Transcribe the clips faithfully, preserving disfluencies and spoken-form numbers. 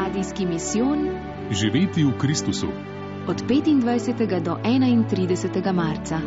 Radijski misijon Živeti v Kristusu od petindvajsetega do enaintridesetega marca.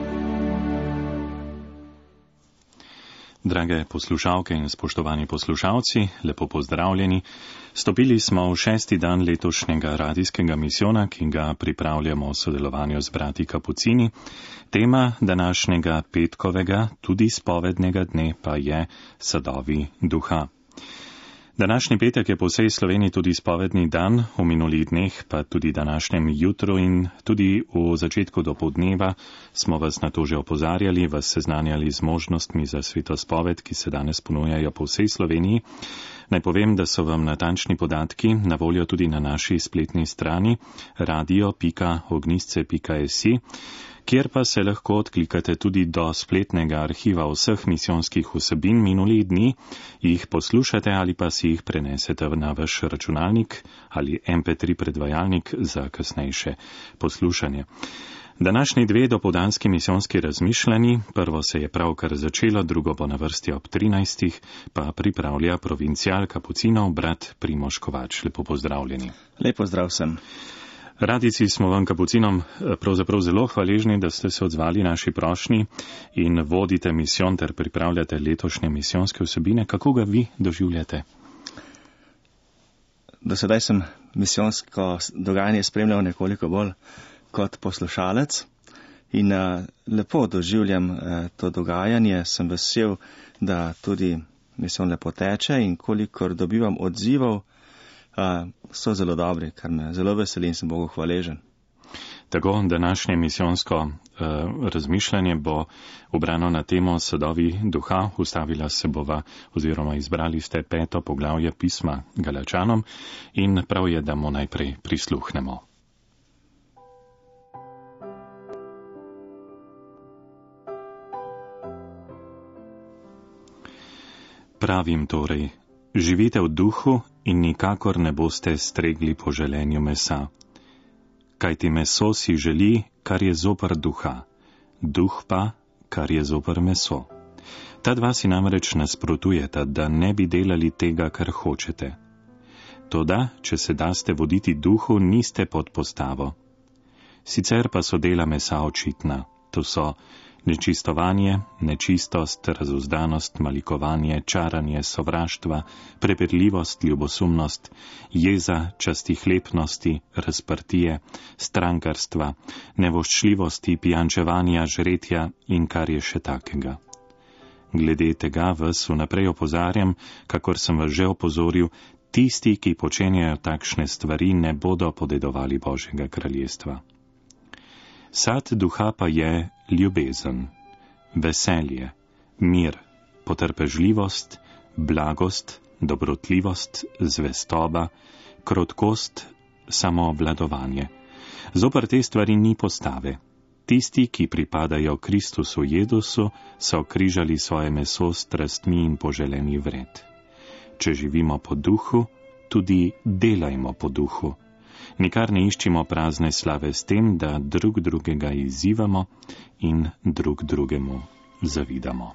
Drage poslušalke in spoštovani poslušalci, lepo pozdravljeni. Stopili smo v šesti dan letošnjega radijskega misijona, ki ga pripravljamo v sodelovanju z brati Kapucini. Tema današnjega petkovega, tudi spovednega dne pa je Sadovi duha. Današnji petek je po vsej Sloveniji tudi spovedni dan, v minulih dneh pa tudi današnjem jutru in tudi v začetku dopoldneva smo vas na to že opozarjali, vas seznanjali z možnostmi za svetospoved, ki se danes ponujajo po vsej Sloveniji. Naj povem, da so vam natančni podatki na voljo tudi na naši spletni strani radio pika ognjišče pika si, kjer pa se lahko odklikate tudi do spletnega arhiva vseh misijonskih vsebin minulih dni, jih poslušate ali pa si jih prenesete na vaš računalnik ali em pe tri predvajalnik za kasnejše poslušanje. Današnji dve dopoldanski misijonski razmišljanji, prvo se je pravkar začelo, drugo bo na vrsti ob trinajstih, pa pripravlja provincial Kapucinov, brat Primož Kovač. Lepo pozdravljeni. Lepo zdrav sem. Radici smo vam Kapucinom pravzaprav zelo hvaležni, da ste se odzvali naši prošnji in vodite misijon ter pripravljate letošnje misijonske vsebine. Kako ga vi doživljate? Do sedaj sem misijonsko dogajanje spremljal nekoliko bolj kot poslušalec in uh, lepo doživljam uh, to dogajanje. Sem vesel, da tudi misijon lepo teče in kolikor dobivam odzivov, uh, so zelo dobri, kar me zelo veseli in sem Bogu hvaležen. Tako, današnje misijonsko uh, razmišljanje bo obrano na temo Sadovi duha. Ustavila se bova oziroma izbrali ste peto poglavje pisma Galačanom in prav je, da mu najprej prisluhnemo. Pravim torej, živite v duhu in nikakor ne boste stregli po želenju mesa. Kajti meso si želi, kar je zoper duha, duh pa, kar je zoper meso. Ta dva si namreč nasprotujeta, da ne bi delali tega, kar hočete. Toda, če se daste voditi duhu, niste pod postavo. Sicer pa so dela mesa očitna, to so nečistovanje, nečistost, razuzdanost, malikovanje, čaranje, sovraštva, prepirljivost, ljubosumnost, jeza, častihlepnosti, razprtije, strankarstva, nevoščljivosti, pijančevanja, žretja in kar je še takega. Glede tega vas vnaprej opozarjam, kakor sem vas že opozoril, tisti, ki počenjajo takšne stvari, ne bodo podedovali Božjega kraljestva. Sad duha pa je ljubezen, veselje, mir, potrpežljivost, blagost, dobrotljivost, zvestoba, krotkost, samoobvladovanje. Zoper te stvari ni postave. Tisti, ki pripadajo Kristusu Jezusu, so križali svoje meso s strastmi in poželeni vred. Če živimo po duhu, tudi delajmo po duhu. Nikar ne iščimo prazne slave s tem, da drug drugega izzivamo in drug drugemu zavidamo.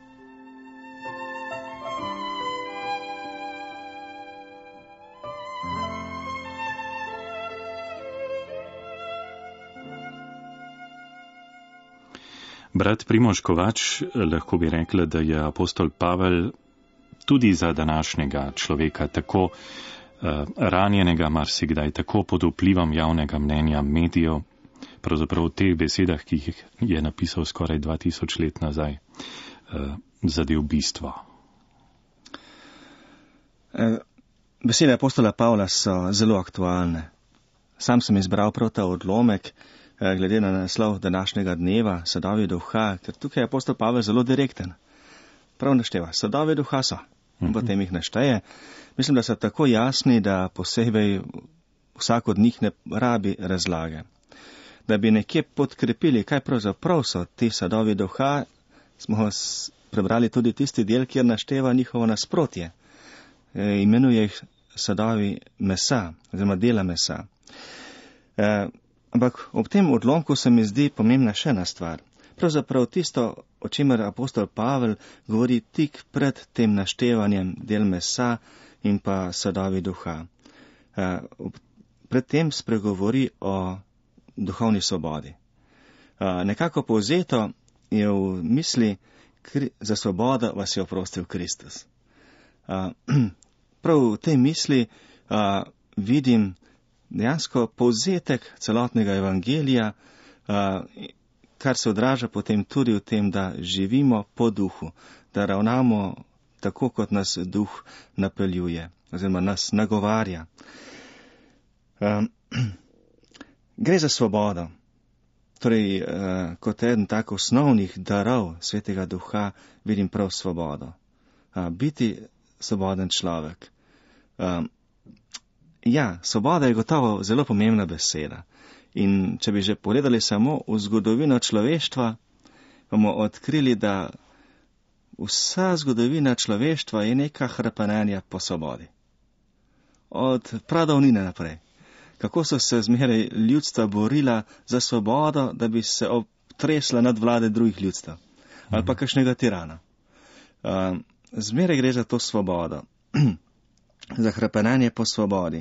Brat Primož Kovač, lahko bi rekla, da je apostol Pavel tudi za današnjega človeka tako ranjenega marsikdaj, tako pod vplivom javnega mnenja medijev, pravzaprav v teh besedah, ki jih je napisal skoraj dva tisoč let nazaj, zadev bistvo. Besede apostola Pavla so zelo aktualne. Sam sem izbral prav ta odlomek, glede na naslov današnjega dneva, Sadovi duha, ker tukaj je apostol Pavel zelo direkten. Prav našteva, sadovi duha so. In potem jih našteje. Mislim, da so tako jasni, da posebej vsak od njih ne rabi razlage. Da bi nekje podkrepili, kaj pravzaprav so ti sadovi duha, smo prebrali tudi tisti del, kjer našteva njihovo nasprotje. E, imenuje jih sadovi mesa, oziroma dela mesa. E, ampak ob tem odlomku se mi zdi pomembna še ena stvar. Pravzaprav tisto, o čemer apostol Pavel govori tik pred tem naštevanjem del mesa in pa sadovi duha. predtem spregovori o duhovni svobodi. Nekako povzeto je v misli, za svobodo vas je oprostil Kristus. Prav v tej misli vidim dejansko povzetek celotnega evangelija, kar se odraža potem tudi v tem, da živimo po duhu, da ravnamo tako, kot nas duh napeljuje, oziroma nas nagovarja. Gre za svobodo. Torej, kot eden tak osnovnih darov Svetega Duha vidim prav svobodo. Biti svoboden človek. Ja, svoboda je gotovo zelo pomembna beseda. In če bi že pogledali samo v zgodovino človeštva, bomo odkrili, da vsa zgodovina človeštva je neka hrapenenja po svobodi. Od pradavnine naprej. Kako so se zmeraj ljudstva borila za svobodo, da bi se obtresla nad vlade drugih ljudstev. Ali pa kakšnega tirana. Zmeraj gre za to svobodo. Za hrapenenje po svobodi.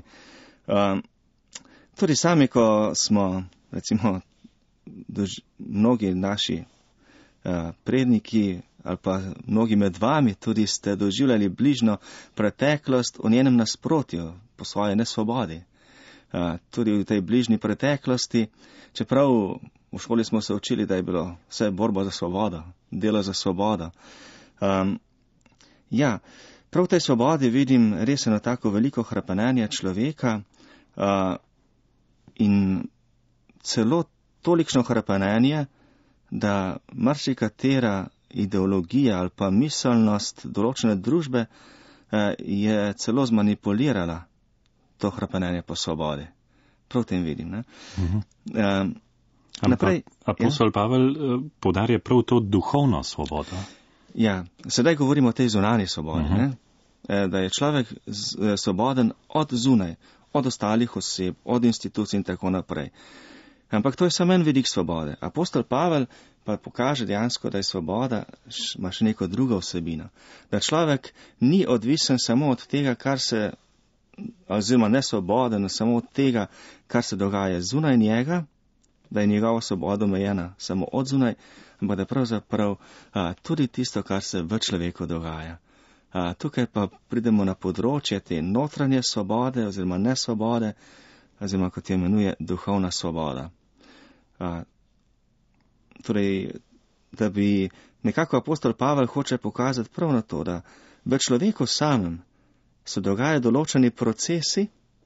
Tudi sami, ko smo, recimo, dož, mnogi naši predniki ali pa mnogi med vami tudi ste doživljali bližno preteklost v njenem nasprotju, po svoje nesvobodi. Tudi v tej bližnji preteklosti, čeprav v šoli smo se učili, da je bilo vse borba za svobodo, delo za svobodo. Um, ja, prav v tej svobodi vidim res eno tako veliko hrapenenje človeka uh, in celo tolikšno hrapenenje, da marsikatera ideologija ali pa miselnost določene družbe uh, je celo zmanipulirala to hrapenenje po svobodi. Prav tem vidim. Ne? Uh-huh. Um, naprej, apostol ja? Pavel podarja prav to duhovno svobodo. Ja, sedaj govorimo o tej zunanji svobodi. Uh-huh. Ne? Da je človek z, svoboden od zunaj, od ostalih oseb, od institucij in tako naprej. Ampak to je samo en vidik svobode. Apostol Pavel pa pokaže dejansko, da je svoboda ima še neko drugo vsebino. Da človek ni odvisen samo od tega, kar se oziroma nesvoboden samo od tega, kar se dogaja zunaj njega, da je njegova svoboda omejena samo od zunaj, ampak da pravzaprav a, tudi tisto, kar se v človeku dogaja. A, tukaj pa pridemo na področje te notranje svobode oziroma nesvobode, oziroma kot je imenuje duhovna svoboda. A, torej, da bi nekako apostol Pavel hoče pokazati prav na to, da v človeku samem se dogajajo določeni procesi,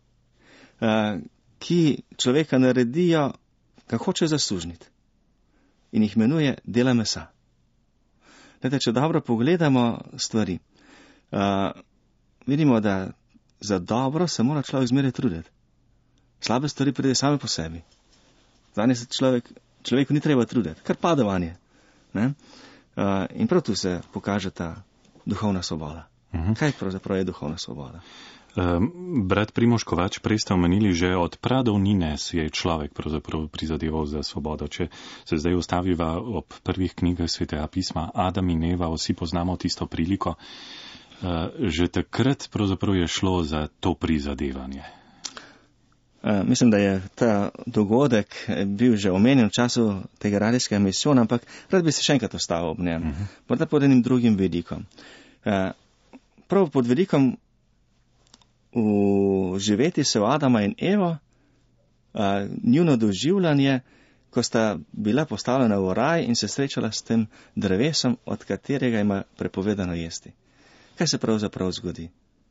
ki človeka naredijo, kar hoče zasužniti. In jih imenuje dela mesa. Glede, če dobro pogledamo stvari, vidimo, da za dobro se mora človek zmeraj truditi. Slabe stvari pride same po sebi. Zanje se človek, človeku ni treba truditi, kar pade vanje. In prav tu se pokaže ta duhovna svoboda. Uhum. Kaj pravzaprav je duhovna svoboda? Um, brat Primož Kovač, prej ste omenili, že od pradavnine si je človek pravzaprav prizadeval za svobodo. Če se zdaj ustaviva ob prvih knjigah Svetega pisma, Adam in Eva, vsi poznamo tisto priliko, uh, že takrat pravzaprav je šlo za to prizadevanje. Uh, mislim, da je ta dogodek bil že omenjen v času tega radijskega misijona, ampak rad bi se še enkrat ustavil ob njem, uh-huh. morda pod enim drugim vidikom. Uh, Prav pod vidikom uživeti se v Adama in Evo, a, njuno doživljanje, ko sta bila postavljena v raj in se srečala s tem drevesom, od katerega ima prepovedano jesti. Kaj se pravzaprav zgodi?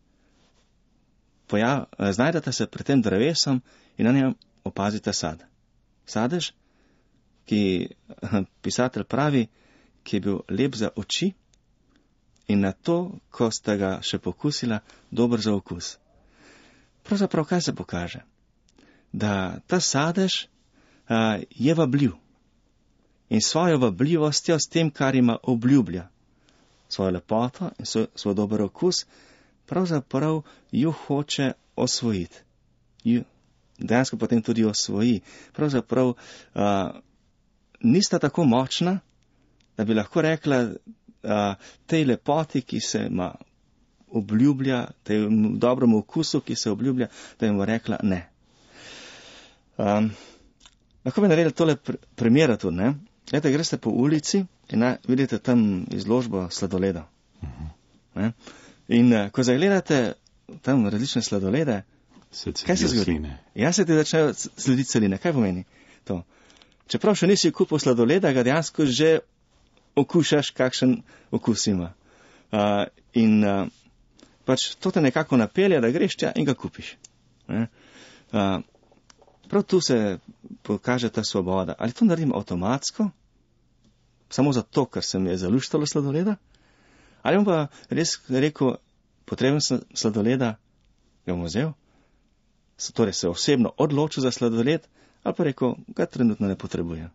Pojav, znajdete se pred tem drevesom in na njem opazite sad. Sadež, ki pisatelj pravi, ki je bil lep za oči, in na to, ko sta ga še pokusila, dober za okus. Pravzaprav kaj se pokaže? Da ta sadež a, je vabljiv. In svojo vabljivostjo, s tem, kar ima obljublja, svojo lepoto in svoj, svoj dober okus, pravzaprav jo hoče osvojiti. Jo dejansko potem tudi osvoji. Pravzaprav a, nista tako močna, da bi lahko rekla, Uh, tej lepoti, ki se ima obljublja, da je v dobrem okusu, ki se obljublja, da je mu rekla ne. Um, lahko bi naredili tole pr primera tudi, ne? Glede, greste po ulici in na, vidite tam izložbo sladoledov. Ne? In uh, ko zagledate tam različne sladolede, se kaj se zgodi? Ja, se ti začnejo slediti celine. Kaj pomeni to? Čeprav še nisi kupil sladoleda, ga dejansko že okušaš, kakšen okus ima. Uh, in uh, pač to te nekako napelje, da greš tja in ga kupiš. Ne? Uh, prav tu se pokaže ta svoboda. Ali to naredim avtomatsko, samo zato, ker se mi je zaluštalo sladoleda? Ali bom pa res rekel, potreben sem sladoleda, ga bom vzel, torej se osebno odločil za sladoled, ali pa rekel, ga trenutno ne potrebujem.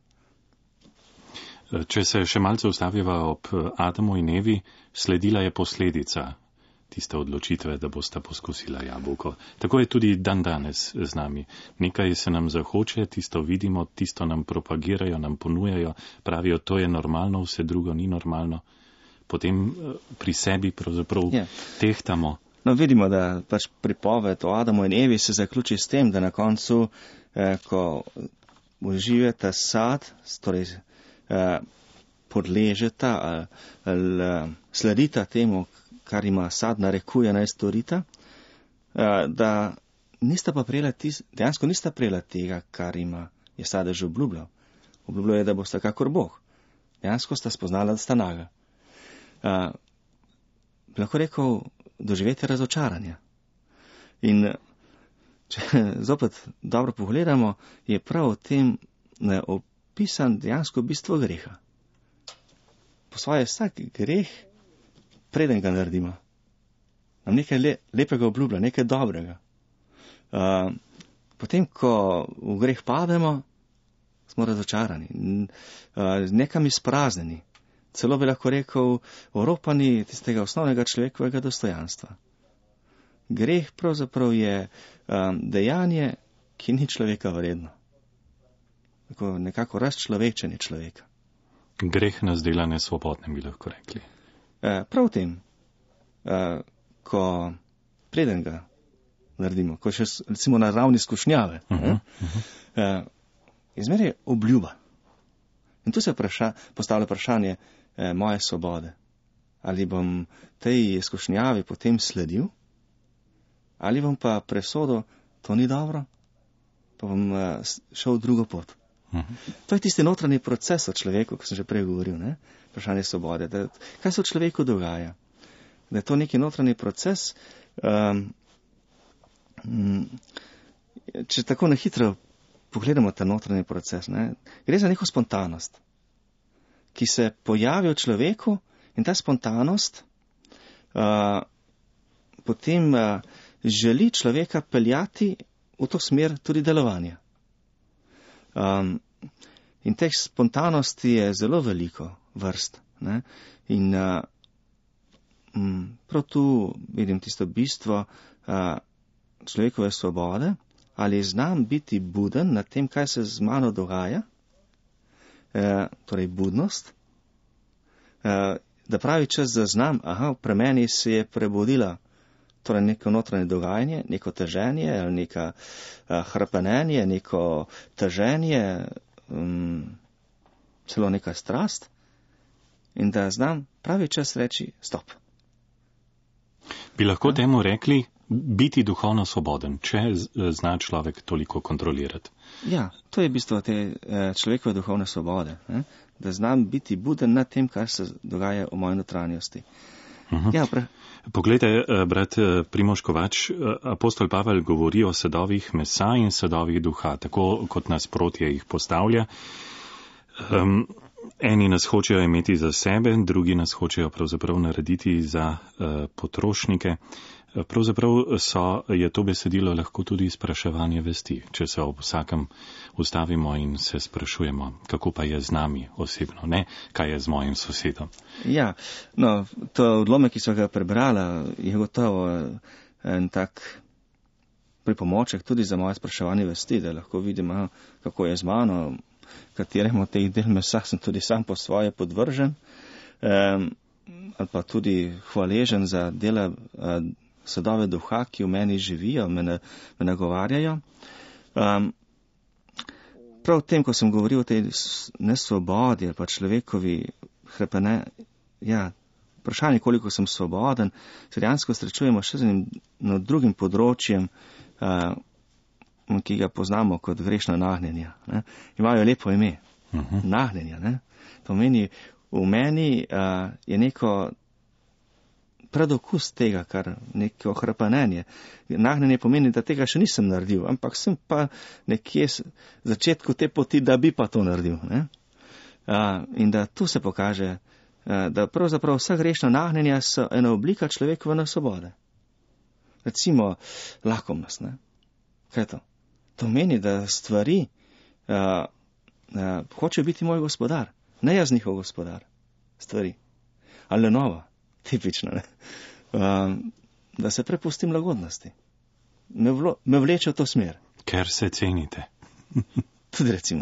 Če se še malce ustaviva ob Adamu in Evi, sledila je posledica tiste odločitve, da bosta poskusila jabolko. Tako je tudi dan danes z nami. Nekaj se nam zahoče, tisto vidimo, tisto nam propagirajo, nam ponujajo, pravijo, to je normalno, vse drugo ni normalno. Potem pri sebi pravzaprav yeah. tehtamo. No, vidimo, da pač pripoved o Adamu in Evi se zaključi s tem, da na koncu, eh, ko uživata sad, torej eh, podležeta ali, ali sledita temu, kar ima sad narekuje naj storita, eh, da nista pa prejela tis, dejansko nista prejela tega, kar ima je sadež obljubljal. Obljubljal je, da bosta kakor Bog. Dejansko sta spoznala, da sta naga. Uh, lahko rekel, doživeti razočaranja. In če zopet dobro pogledamo, je prav v tem ne, opisan dejansko bistvo greha. Po svoje vsak greh, preden ga naredimo, nam nekaj le, lepega obljublja, nekaj dobrega. Uh, potem, ko v greh pademo, smo razočarani, uh, nekam izprazneni. Celo bi lahko rekel, oropani tistega osnovnega človekovega dostojanstva. Greh pravzaprav je um, dejanje, ki ni človeka vredno. Tako nekako razčlovečenje človeka. Greh nas dela nesvobodne, bi lahko rekli. Uh, prav v tem, uh, ko preden ga naredimo, ko še recimo na ravni skušnjave, uh -huh, uh -huh. uh, izmer je obljuba. In tu se vpraša, postavlja vprašanje, moje svobode. Ali bom tej izkušnjavi potem sledil, ali bom pa presodil, to ni dobro, pa bom šel v drugo pot. Uh-huh. To je tisti notranji proces o človeku, ko sem že prej govoril, ne? Vprašanje svobode. Da, kaj se v človeku dogaja? Da je to neki notranji proces, um, če tako na hitro pogledamo ta notranji proces, ne? Gre za neko spontanost, ki se pojavi v človeku, in ta spontanost uh, potem uh, želi človeka peljati v to smer tudi delovanja. Um, in teh spontanosti je zelo veliko vrst. Ne? In uh, m, prav tu vidim tisto bistvo uh, človekove svobode, ali znam biti buden nad tem, kaj se z mano dogaja, Uh, torej budnost, uh, da pravi čas zaznam, aha, pre meni se je prebudila torej neko notranje dogajanje, neko teženje, ali neka uh, hrapenenje, neko teženje, um, celo neka strast, in da znam pravi čas reči stop. Bi lahko ja. temu rekli biti duhovno svoboden, če zna človek toliko kontrolirati? Ja, to je bistvo te človekove duhovne svobode, ne? Da znam biti buden nad tem, kar se dogaja v moji notranjosti. Uh-huh. Ja, pre... Poglejte, brat Primož Kovač, apostol Pavel govori o sadovih mesa in sadovih duha, tako kot nas protje jih postavlja. Um, eni nas hočejo imeti za sebe, drugi nas hočejo pravzaprav narediti za uh, potrošnike. Pravzaprav so, je to besedilo lahko tudi spraševanje vesti, če se ob vsakem ustavimo in se sprašujemo, kako pa je z nami osebno, ne kaj je z mojim sosedom. Ja, no, to odlomek, ki so ga prebrala, je gotovo en tak pripomoček tudi za moje spraševanje vesti, da lahko vidim, kako je z mano, kateremu teh del mesa sem tudi sam po svoje podvržen. Um, ali pa tudi hvaležen za dela uh, sadove duha, ki v meni živijo, me, ne, me nagovarjajo. Um, prav tem, ko sem govoril o tej nesvobodi ali pa človekovi hrepene, ja, vprašanje, koliko sem svoboden, se dejansko srečujemo še z enim drugim področjem, uh, ki ga poznamo kot grešna nagnjenja. Ne? Imajo lepo ime. Uh-huh. Nagnjenja. Ne? To meni, v meni uh, je neko predokus tega, kar neko hrapanenje. Nagnjenje pomeni, da tega še nisem naredil, ampak sem pa nekje v začetku te poti, da bi pa to naredil. Ne? Uh, in da tu se pokaže, uh, da pravzaprav vsa grešna nagnjenja so ena oblika človekove nesvobode. Recimo lakomnost. Ne? Kaj je to? To meni, da stvari uh, uh, hoče biti moj gospodar, ne jaz njihov gospodar. Stvari. Ali nova, tipično, ne? Uh, da se prepustim lagodnosti. Me, vlo, me vleče v to smer. Ker se cenite. Tudi recimo.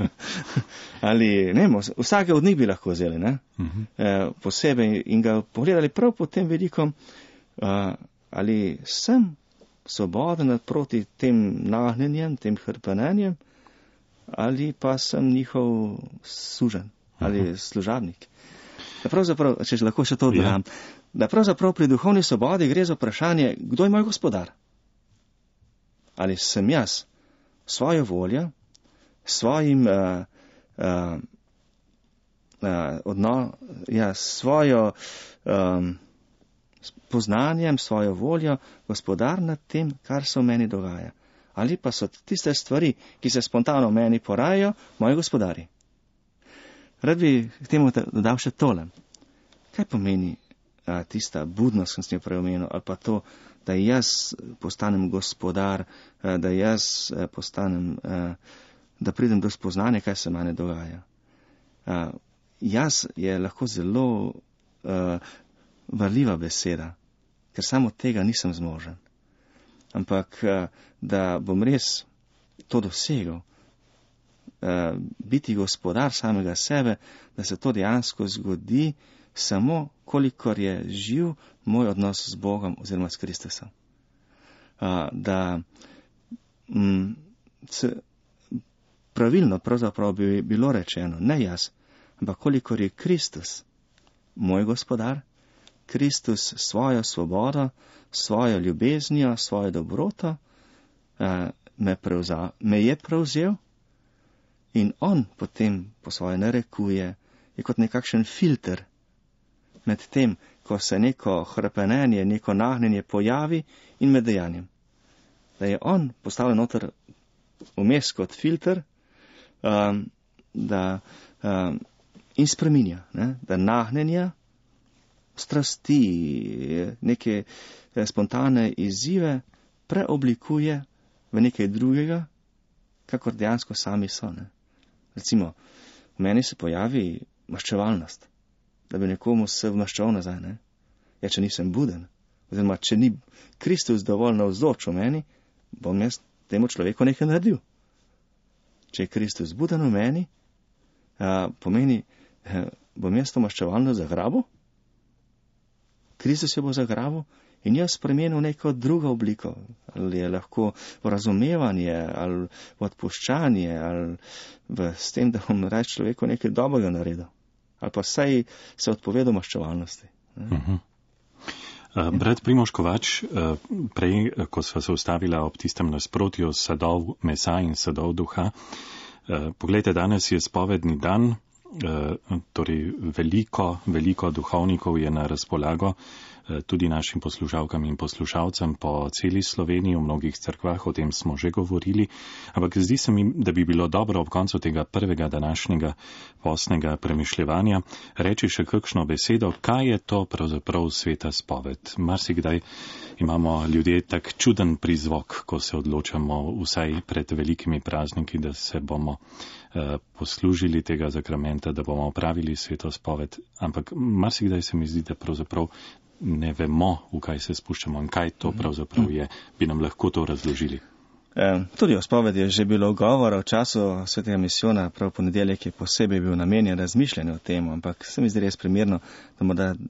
Ali, ne, vsake od njih bi lahko vzeli, ne? Uh-huh. Uh, posebej in ga pogledali prav po tem velikom, uh, ali sem svoboden proti tem nagnjenjem, tem hrpenenjem, ali pa sem njihov sužen ali uh-huh. služabnik. Da pravzaprav, če lahko še to dodam, yeah. da pravzaprav pri duhovni svobodi gre za vprašanje, kdo je moj gospodar? Ali sem jaz svojo voljo, svojim uh, uh, uh, odno, ja, svojo um, poznanjem, svojo voljo, gospodar nad tem, kar se v meni dogaja. Ali pa so tiste stvari, ki se spontano v meni porajajo, moji gospodari. Rad bi k temu dodal še tole. Kaj pomeni a, tista budnost, ki sem jo prej omenil, ali pa to, da jaz postanem gospodar, a, da jaz a, postanem, a, da pridem do spoznanja, kaj se mene dogaja. A, jaz je lahko zelo a, varljiva beseda, ker samo tega nisem zmožen. Ampak, a, da bom res to dosegel, a, biti gospodar samega sebe, da se to dejansko zgodi, samo kolikor je živ moj odnos z Bogom oziroma s Kristusom. Uh, da m, se, pravilno pravzaprav bi bilo rečeno, ne jaz, ampak kolikor je Kristus moj gospodar, Kristus svojo svobodo, svojo ljubeznijo, svojo dobroto uh, me, prevza, me je prevzel in on potem po svoje narekuje, je kot nekakšen filter med tem, ko se neko hrapenenje, neko nagnjenje pojavi in med dejanjem. Da je on postavljen noter vmes kot filter, um, da um, in spreminja, ne? Da nagnjenja, strasti, neke spontane izzive preoblikuje v nekaj drugega, kakor dejansko sami so. Ne? Recimo, v meni se pojavi maščevalnost, da bi nekomu se vmaščal nazaj, ne? Ja, če nisem buden, oziroma če ni Kristus dovolj navzoč v meni, bom jaz temu človeku nekaj naredil. Če je Kristus buden v meni, a, pomeni, a, bom jaz to maščevalno zagrabil, Kristus jo bo zagrabil in jaz spremenil neko drugo obliko, ali je lahko v razumevanje, ali v odpuščanje, ali v, s tem, da bom reč človeku nekaj dobrega naredil. Ali pa vsaj se odpovedal maščevalnosti. Uh-huh. Uh, brat Primož Kovač, uh, prej, ko sva se ustavila ob tistem nasprotju sadov mesa in sadov duha, uh, poglejte, danes je spovedni dan, uh, torej veliko, veliko duhovnikov je na razpolago, uh, tudi našim poslušalkam in poslušalcem po celi Sloveniji, v mnogih cerkvah, o tem smo že govorili, ampak zdi se mi, da bi bilo dobro ob koncu tega prvega današnjega postnega premišljevanja reči še kakšno besedo, kaj je to pravzaprav sveta spoved. Marsikdaj imamo ljudje tak čuden prizvok, ko se odločamo vsaj pred velikimi prazniki, da se bomo uh, poslužili tega zakramenta, da bomo opravili sveto spoved, ampak marsikdaj se mi zdi, da pravzaprav ne vemo, v kaj se spuščamo in kaj to pravzaprav je. Bi nam lahko to razložili? E, tudi o spovedi je že bilo govora v času svetega misijona, prav ponedeljek je posebej bil namenjen razmišljanju o tem, ampak se mi zdi res primerno, da, da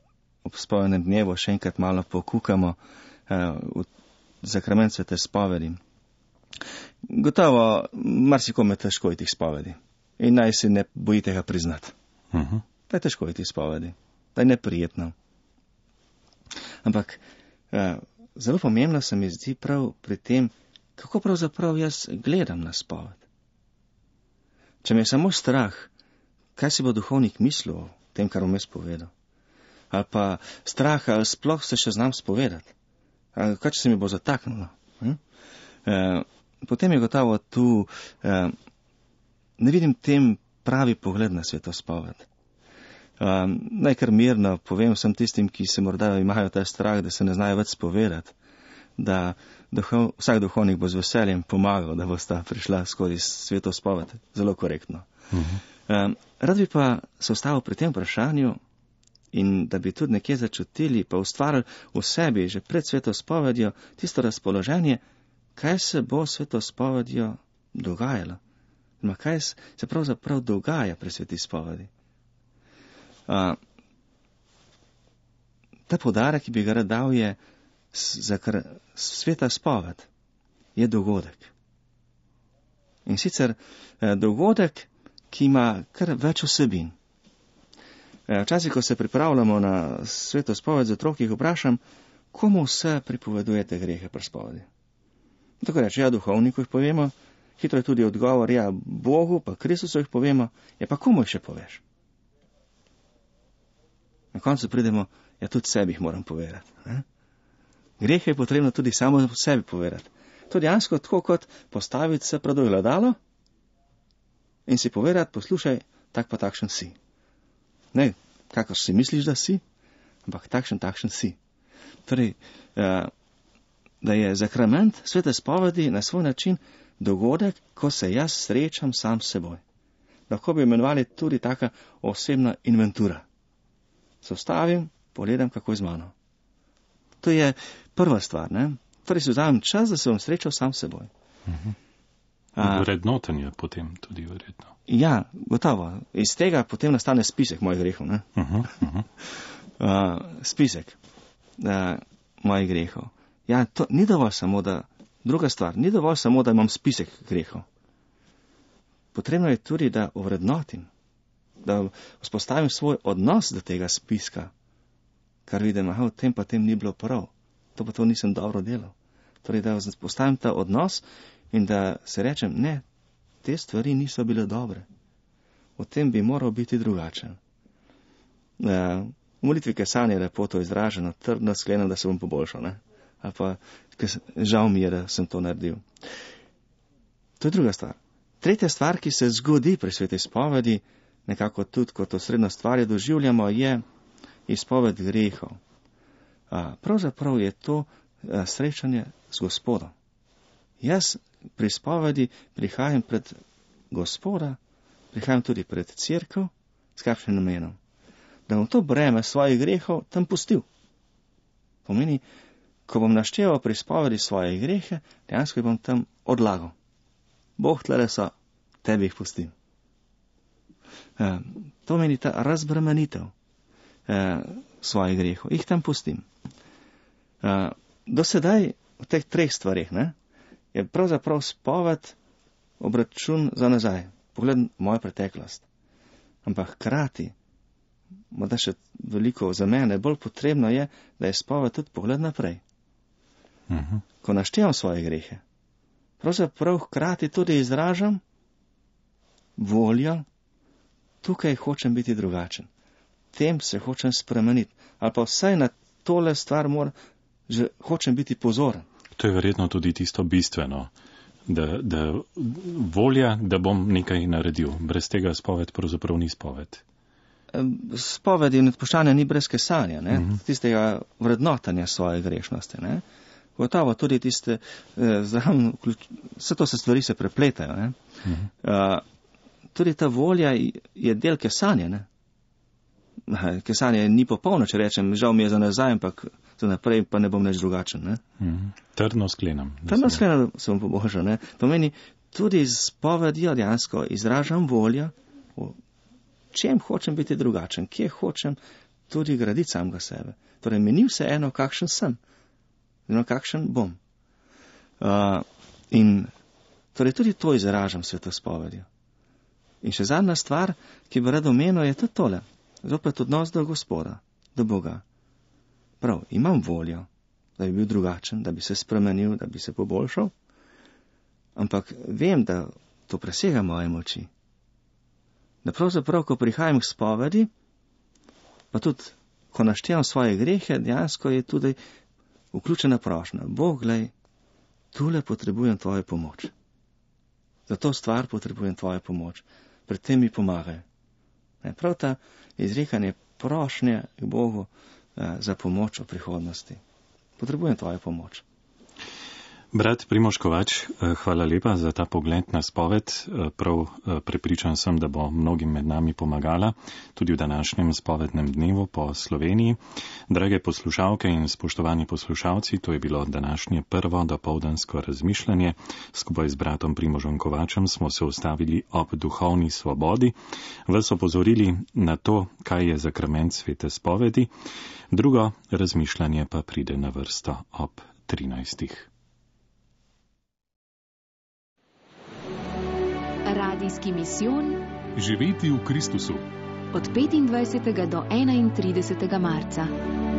ob spovednem dnevu še enkrat malo pokukamo uh, v zakrament svete spovedi. Gotovo, marsikome težko je tih spovedi. In naj se ne bojite ga priznati. Uh-huh. Da je težko je tih spovedi. Da je neprijetno. Ampak uh, zelo pomembno se mi zdi prav pri tem, kako pravzaprav jaz gledam na spoved. Če me je samo strah, kaj si bo duhovnik mislil o tem, kar bom jaz povedal. Ali pa strah, ali sploh se še znam spovedati. Ali kaj, če se mi bo zataknilo. Hm? E, potem je gotovo tu, e, ne vidim tem pravi pogled na sveto spoved. E, naj kar mirno povem vsem tistim, ki se morda imajo ta strah, da se ne znajo več spovedati, da duhov, vsak duhovnik bo z veseljem pomagal, da bo sta prišla skozi sveto spoved. Zelo korektno. Uh-huh. Um, rad bi pa se ustavil pri tem vprašanju in da bi tudi nekje začutili, pa ustvarili v sebi že pred sveto spovedjo tisto razpoloženje, kaj se bo sveto spovedjo dogajalo. Ma kaj se pravzaprav dogaja pri sveti spovedi. Uh, ta poudarek, ki bi ga rad dal, je zakr, sveta spoved je dogodek. In sicer eh, dogodek, ki ima kar več vsebin. Eh, včasih, ko se pripravljamo na sveto spoved z otroki, jih vprašam, komu vse pripovedujete grehe pri spovedi. Tako reče, ja, duhovniku jih povemo, hitro je tudi odgovor, ja, Bogu, pa Kristusu jih povemo, ja, pa komu jih še poveš? Na koncu pridemo, ja, tudi sebi jih moram povedati. Ne? Grehe je potrebno tudi samo sebi povedati. To dejansko tako kot postaviti se pred ogledalo in si povedati, poslušaj, tak pa takšen si. Ne, kako si misliš, da si, ampak takšen, takšen si. Torej, da je zakrament svete spovedi na svoj način dogodek, ko se jaz srečam sam s seboj. Lahko bi imenovali tudi taka osebna inventura. Se ustavim, pogledam, kako je z mano. To je prva stvar, ne? Torej si vzamem čas, da se bom srečal sam s seboj. Uh-huh. Vrednotenje potem tudi verjetno. Ja, gotovo. Iz tega potem nastane spisek mojih grehov, ne? Uh-huh, uh-huh. uh, spisek uh, mojih grehov. Ja, to ni dovolj samo, da, druga stvar, ni dovolj samo, da imam spisek grehov. Potrebno je tudi, da ovrednotim, da vzpostavim svoj odnos do tega spiska, kar vidim, aha, v tem pa tem ni bilo prav, to pa to nisem dobro delal. Torej, da postavim ta odnos in da se rečem, ne, te stvari niso bile dobre. O tem bi moral biti drugačen. Uh, v molitvi kesanja je lepo to izraženo, trdno sklenem, da se bom poboljšal, ne? Ali pa, žal mi je, da sem to naredil. To je druga stvar. Tretja stvar, ki se zgodi pri sveti spovedi, nekako tudi kot osrednjo stvar jo doživljamo, je izpoved grehov. A, pravzaprav je to a, srečanje z Gospodom. Jaz pri spovedi prihajam pred Gospoda, prihajam tudi pred cerkev, s kakšnim namenom? Da bom to breme svojih grehov tam pustil. Pomeni, ko bom našteval pri spovedi svoje grehe, dejansko jih bom tam odlagal. Bog tlele so, tebi jih pustim. A, to meni ta razbremenitev svojih grehov. Jih tam pustim. Uh, do sedaj v teh treh stvarih ne, je pravzaprav spoved obračun za nazaj. Pogled moja preteklost. Ampak hkrati, morda še veliko za mene, bolj potrebno je, da je spoved tudi pogled naprej. Uh-huh. Ko naštevam svoje grehe, pravzaprav hkrati tudi izražam voljo, tukaj hočem biti drugačen. Tem se hočem spremeniti. Ali pa vsaj na tole stvar mora, že hočem biti pozoren. To je verjetno tudi tisto bistveno, da, da volja, da bom nekaj naredil. Brez tega spoved pravzaprav ni spoved. Spoved in odpuščanje ni brez kesanja, ne? Uh-huh. Tistega vrednotanja svoje grešnosti. Ne? Gotovo tudi tiste, eh, zraven, vse to se stvari se prepletajo. Ne? Uh-huh. Uh, tudi ta volja je del kesanja, ne? Kesanje ni popolno, če rečem, žal mi je za nazaj, ampak za naprej pa ne bom neč drugačen. Ne? Mm, trdno sklenem. Trdno sklenem se bom pobožal. Ne? Pomeni, tudi z povedjo dejansko izražam voljo, v čem hočem biti drugačen, kje hočem tudi graditi samega sebe. Torej, mi ni vse eno, kakšen sem, eno kakšen bom. Uh, in torej tudi to izražam svetospovedjo. In še zadnja stvar, ki bi rad omenil, je tudi tole. Zopet odnos do Gospoda, do Boga. Prav, imam voljo, da bi bil drugačen, da bi se spremenil, da bi se poboljšal, ampak vem, da to presega moje moči. Da pravzaprav, ko prihajam k spovedi, pa tudi, ko naštevam svoje grehe, dejansko je tudi vključena prošnja. Bog, glej, tule potrebujem tvojo pomoč. Za to stvar potrebujem tvojo pomoč. Pred tem mi pomagaj. Prav ta izrekanje prošnje k Bogu eh, za pomoč v prihodnosti. Potrebujem tvojo pomoč. Brat Primož Kovač, hvala lepa za ta pogled na spoved. Prav prepričan sem, da bo mnogim med nami pomagala tudi v današnjem spovednem dnevu po Sloveniji. Drage poslušalke in spoštovani poslušalci, to je bilo današnje prvo dopoldansko razmišljanje. Skupaj z bratom Primožom Kovačem smo se ustavili ob duhovni svobodi, vas opozorili na to, kaj je zakrament svete spovedi. Drugo razmišljanje pa pride na vrsto ob trinajstih. Radijski misijon Živeti v Kristusu. Od petindvajsetega do enaintridesetega marca.